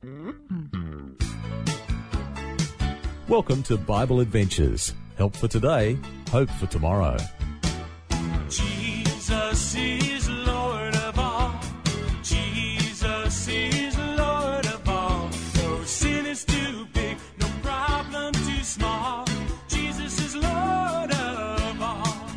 Welcome to Bible Adventures. Help for today, hope for tomorrow. Jesus is Lord of all. Jesus is Lord of all. No sin is too big, no problem too small. Jesus is Lord of all.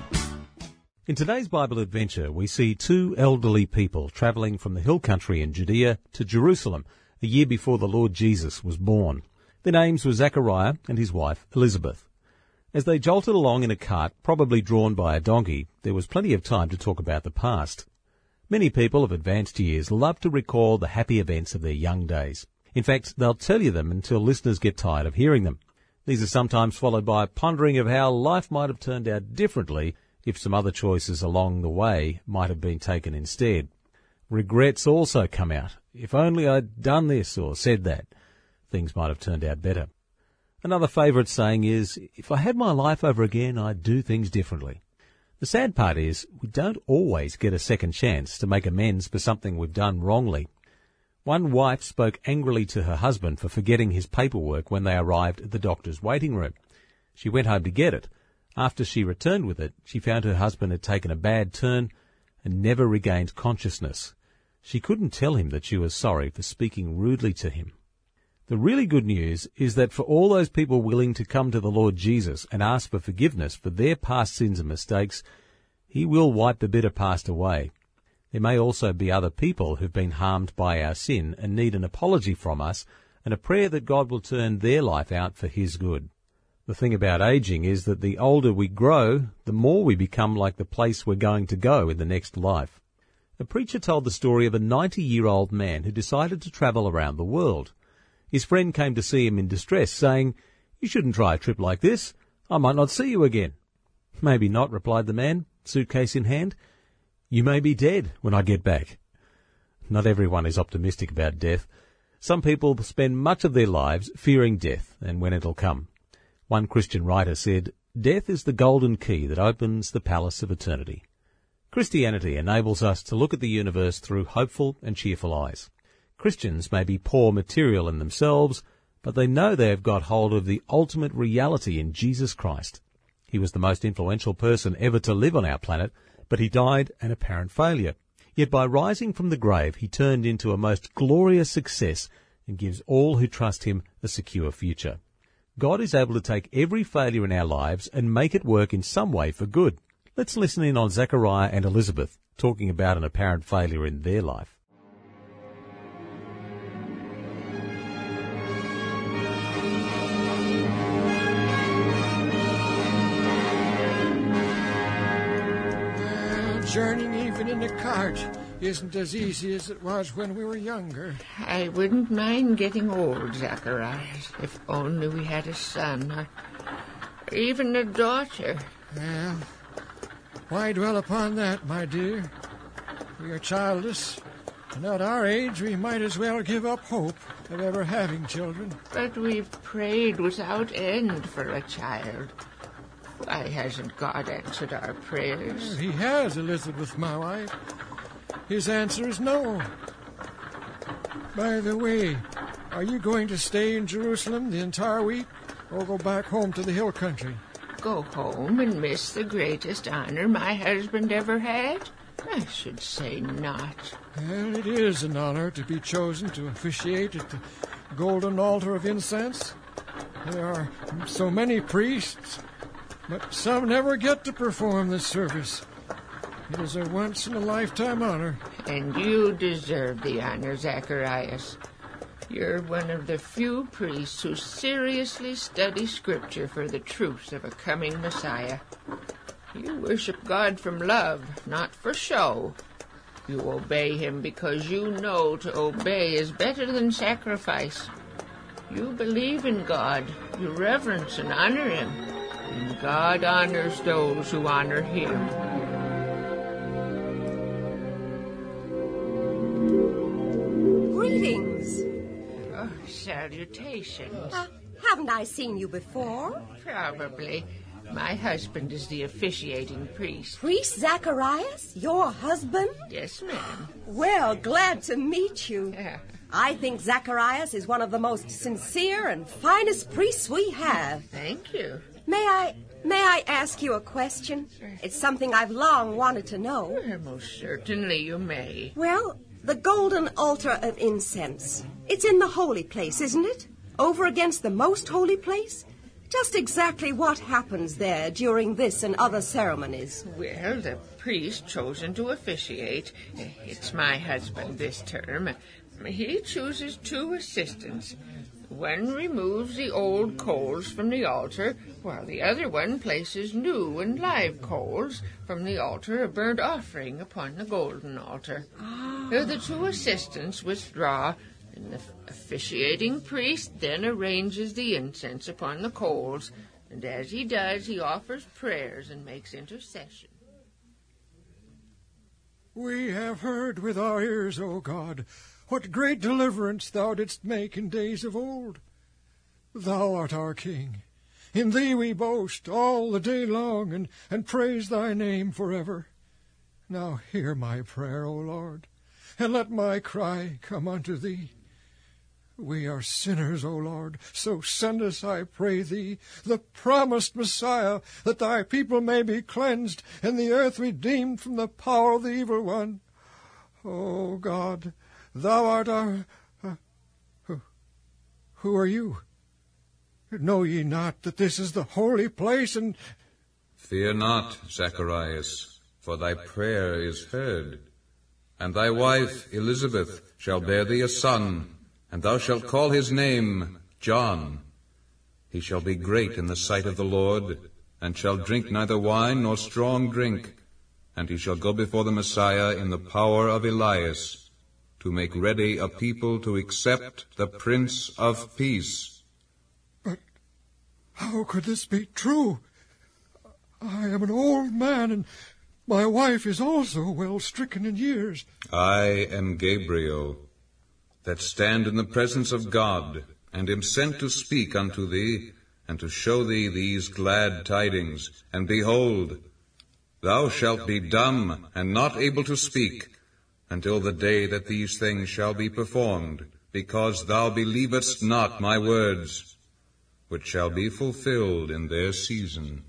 In today's Bible adventure, we see two elderly people travelling from the hill country in Judea to Jerusalem a year before the Lord Jesus was born. Their names were Zechariah and his wife Elizabeth. As they jolted along in a cart, probably drawn by a donkey, there was plenty of time to talk about the past. Many people of advanced years love to recall the happy events of their young days. In fact, they'll tell you them until listeners get tired of hearing them. These are sometimes followed by pondering of how life might have turned out differently if some other choices along the way might have been taken instead. Regrets also come out. If only I'd done this or said that, things might have turned out better. Another favourite saying is, if I had my life over again, I'd do things differently. The sad part is, we don't always get a second chance to make amends for something we've done wrongly. One wife spoke angrily to her husband for forgetting his paperwork when they arrived at the doctor's waiting room. She went home to get it. After she returned with it, she found her husband had taken a bad turn and never regained consciousness. She couldn't tell him that she was sorry for speaking rudely to him. The really good news is that for all those people willing to come to the Lord Jesus and ask for forgiveness for their past sins and mistakes, He will wipe the bitter past away. There may also be other people who've been harmed by our sin and need an apology from us and a prayer that God will turn their life out for His good. The thing about aging is that the older we grow, the more we become like the place we're going to go in the next life. A preacher told the story of a 90-year-old man who decided to travel around the world. His friend came to see him in distress, saying, "You shouldn't try a trip like this. I might not see you again." "Maybe not," replied the man, suitcase in hand. "You may be dead when I get back." Not everyone is optimistic about death. Some people spend much of their lives fearing death and when it'll come. One Christian writer said, "Death is the golden key that opens the palace of eternity." Christianity enables us to look at the universe through hopeful and cheerful eyes. Christians may be poor material in themselves, but they know they have got hold of the ultimate reality in Jesus Christ. He was the most influential person ever to live on our planet, but he died an apparent failure. Yet by rising from the grave, he turned into a most glorious success and gives all who trust him a secure future. God is able to take every failure in our lives and make it work in some way for good. Let's listen in on Zechariah and Elizabeth talking about an apparent failure in their life. Journeying even in a cart isn't as easy as it was when we were younger. I wouldn't mind getting old, Zacharias, if only we had a son or even a daughter. Well, why dwell upon that, my dear? We are childless, and at our age we might as well give up hope of ever having children. But we've prayed without end for a child. Why hasn't God answered our prayers? He has, Elizabeth, my wife. His answer is no. By the way, are you going to stay in Jerusalem the entire week or go back home to the hill country? Go home and miss the greatest honor my husband ever had? I should say not. Well, it is an honor to be chosen to officiate at the golden altar of incense. There are so many priests, but some never get to perform this service. It is a once-in-a-lifetime honor. And you deserve the honor, Zacharias. You're one of the few priests who seriously study Scripture for the truths of a coming Messiah. You worship God from love, not for show. You obey him because you know to obey is better than sacrifice. You believe in God, you reverence and honor him, and God honors those who honor him. Greetings. Oh, salutations. Haven't I seen you before? Probably. My husband is the officiating priest. Priest Zacharias? Your husband? Yes, ma'am. Well, glad to meet you. I think Zacharias is one of the most sincere and finest priests we have. Thank you. May I ask you a question? It's something I've long wanted to know. Most certainly you may. Well, the golden altar of incense. It's in the holy place, isn't it? Over against the most holy place? Just exactly what happens there during this and other ceremonies? Well, the priest chosen to officiate, it's my husband this term, he chooses 2 assistants. One removes the old coals from the altar, while the other one places new and live coals from the altar of burnt offering upon the golden altar. The 2 assistants withdraw, and the officiating priest then arranges the incense upon the coals, and as he does, he offers prayers and makes intercession. We have heard with our ears, O God, what great deliverance thou didst make in days of old. Thou art our King. In thee we boast all the day long, and praise thy name forever. Now hear my prayer, O Lord, and let my cry come unto thee. We are sinners, O Lord, so send us, I pray thee, the promised Messiah, that thy people may be cleansed, and the earth redeemed from the power of the evil one. O God, thou art our... who are you? Know ye not that this is the holy place, and... Fear not, Zacharias, for thy prayer is heard. And thy wife Elizabeth shall bear thee a son, and thou shalt call his name John. He shall be great in the sight of the Lord, and shall drink neither wine nor strong drink, and he shall go before the Messiah in the power of Elias, to make ready a people to accept the Prince of Peace. But how could this be true? I am an old man, and my wife is also well stricken in years. I am Gabriel, that stand in the presence of God, and am sent to speak unto thee, and to show thee these glad tidings. And behold, thou shalt be dumb, and not able to speak, until the day that these things shall be performed, because thou believest not my words, which shall be fulfilled in their season.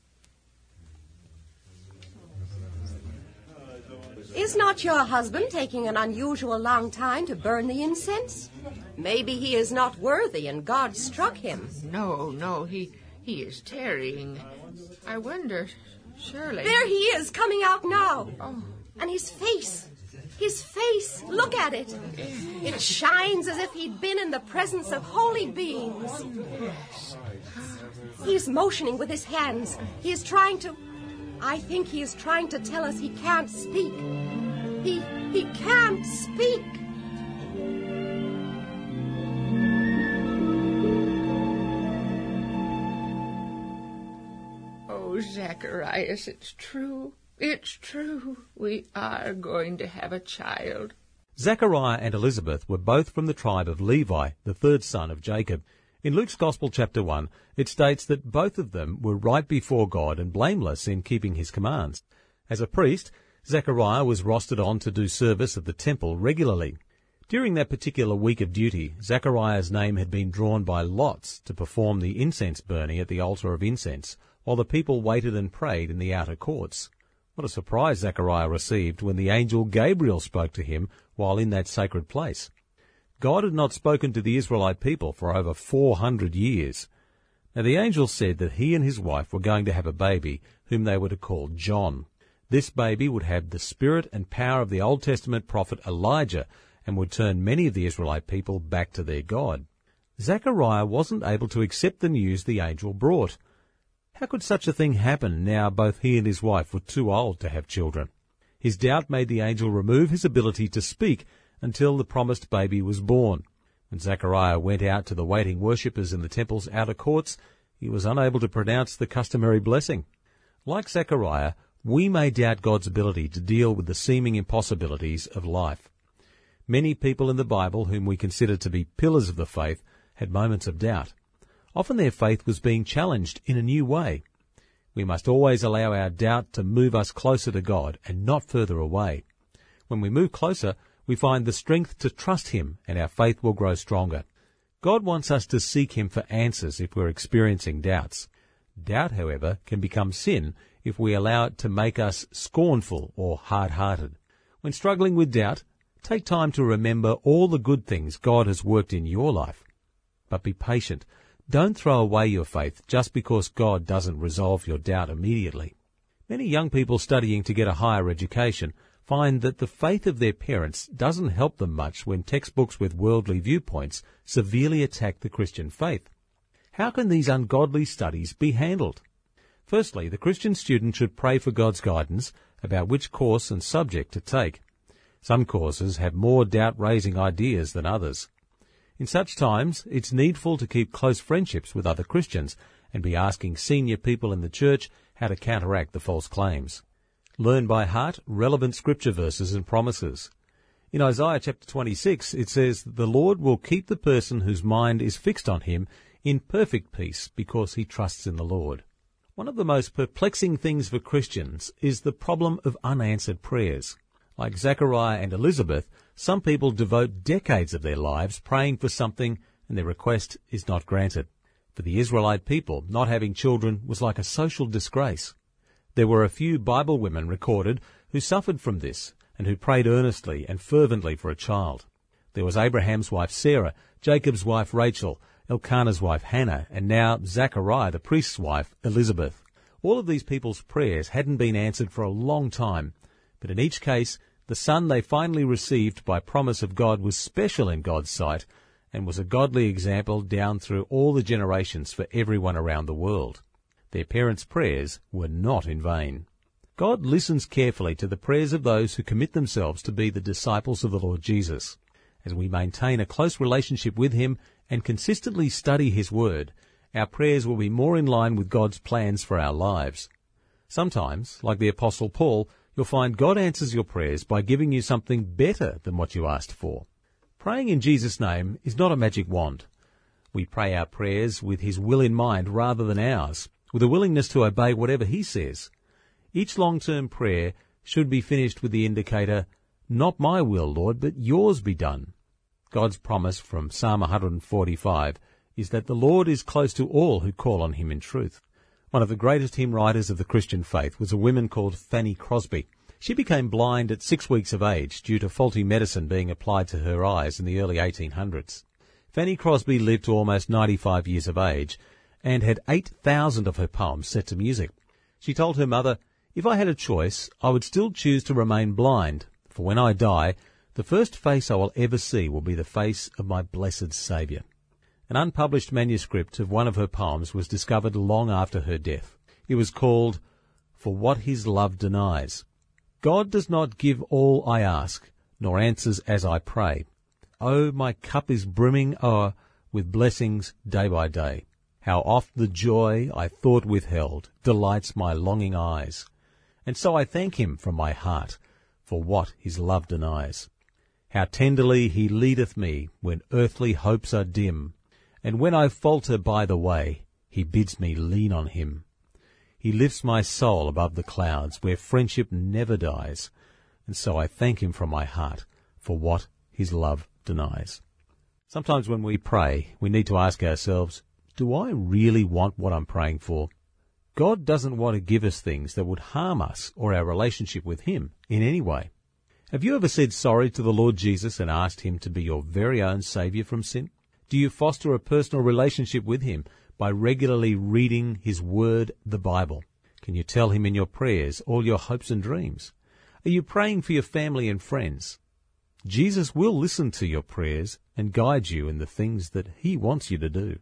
Is not your husband taking an unusual long time to burn the incense? Maybe he is not worthy and God struck him. No, he is tarrying. I wonder, surely... There he is, coming out now. Oh. And his face, look at it. It shines as if he'd been in the presence of holy beings. He's motioning with his hands. I think he is trying to tell us he can't speak. He can't speak. Oh, Zacharias, it's true. It's true. We are going to have a child. Zechariah and Elizabeth were both from the tribe of Levi, the 3rd son of Jacob. In Luke's Gospel, chapter 1, it states that both of them were right before God and blameless in keeping his commands. As a priest, Zechariah was rostered on to do service at the temple regularly. During that particular week of duty, Zechariah's name had been drawn by lots to perform the incense burning at the altar of incense, while the people waited and prayed in the outer courts. What a surprise Zechariah received when the angel Gabriel spoke to him while in that sacred place. God had not spoken to the Israelite people for over 400 years. Now the angel said that he and his wife were going to have a baby whom they were to call John. This baby would have the spirit and power of the Old Testament prophet Elijah and would turn many of the Israelite people back to their God. Zechariah wasn't able to accept the news the angel brought. How could such a thing happen now both he and his wife were too old to have children? His doubt made the angel remove his ability to speak until the promised baby was born. When Zechariah went out to the waiting worshippers in the temple's outer courts, he was unable to pronounce the customary blessing. Like Zechariah, we may doubt God's ability to deal with the seeming impossibilities of life. Many people in the Bible whom we consider to be pillars of the faith had moments of doubt. Often their faith was being challenged in a new way. We must always allow our doubt to move us closer to God and not further away. When we move closer, we find the strength to trust him, and our faith will grow stronger. God wants us to seek him for answers if we're experiencing doubts. Doubt, however, can become sin if we allow it to make us scornful or hard-hearted. When struggling with doubt, take time to remember all the good things God has worked in your life. But be patient. Don't throw away your faith just because God doesn't resolve your doubt immediately. Many young people studying to get a higher education find that the faith of their parents doesn't help them much when textbooks with worldly viewpoints severely attack the Christian faith. How can these ungodly studies be handled? Firstly, the Christian student should pray for God's guidance about which course and subject to take. Some courses have more doubt-raising ideas than others. In such times, it's needful to keep close friendships with other Christians and be asking senior people in the church how to counteract the false claims. Learn by heart relevant scripture verses and promises. In Isaiah chapter 26, it says, "The Lord will keep the person whose mind is fixed on him in perfect peace because he trusts in the Lord." One of the most perplexing things for Christians is the problem of unanswered prayers. Like Zechariah and Elizabeth, some people devote decades of their lives praying for something and their request is not granted. For the Israelite people, not having children was like a social disgrace. There were a few Bible women recorded who suffered from this and who prayed earnestly and fervently for a child. There was Abraham's wife Sarah, Jacob's wife Rachel, Elkanah's wife Hannah, and now Zechariah, the priest's wife, Elizabeth. All of these people's prayers hadn't been answered for a long time, but in each case, the son they finally received by promise of God was special in God's sight and was a godly example down through all the generations for everyone around the world. Their parents' prayers were not in vain. God listens carefully to the prayers of those who commit themselves to be the disciples of the Lord Jesus. As we maintain a close relationship with him and consistently study his word, our prayers will be more in line with God's plans for our lives. Sometimes, like the Apostle Paul, you'll find God answers your prayers by giving you something better than what you asked for. Praying in Jesus' name is not a magic wand. We pray our prayers with his will in mind rather than ours, with a willingness to obey whatever he says. Each long-term prayer should be finished with the indicator, "Not my will, Lord, but yours be done." God's promise from Psalm 145 is that the Lord is close to all who call on him in truth. One of the greatest hymn writers of the Christian faith was a woman called Fanny Crosby. She became blind at 6 weeks of age due to faulty medicine being applied to her eyes in the early 1800s. Fanny Crosby lived to almost 95 years of age and had 8,000 of her poems set to music. She told her mother, "If I had a choice, I would still choose to remain blind, for when I die, the first face I will ever see will be the face of my blessed Saviour." An unpublished manuscript of one of her poems was discovered long after her death. It was called, "For What His Love Denies." God does not give all I ask, nor answers as I pray. Oh, my cup is brimming o'er with blessings day by day. How oft the joy I thought withheld delights my longing eyes. And so I thank him from my heart for what his love denies. How tenderly he leadeth me when earthly hopes are dim, and when I falter by the way, he bids me lean on him. He lifts my soul above the clouds where friendship never dies, and so I thank him from my heart for what his love denies. Sometimes when we pray, we need to ask ourselves, do I really want what I'm praying for? God doesn't want to give us things that would harm us or our relationship with him in any way. Have you ever said sorry to the Lord Jesus and asked him to be your very own Saviour from sin? Do you foster a personal relationship with him by regularly reading his word, the Bible? Can you tell him in your prayers all your hopes and dreams? Are you praying for your family and friends? Jesus will listen to your prayers and guide you in the things that he wants you to do.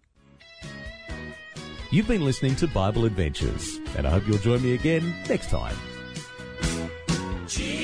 You've been listening to Bible Adventures, and I hope you'll join me again next time.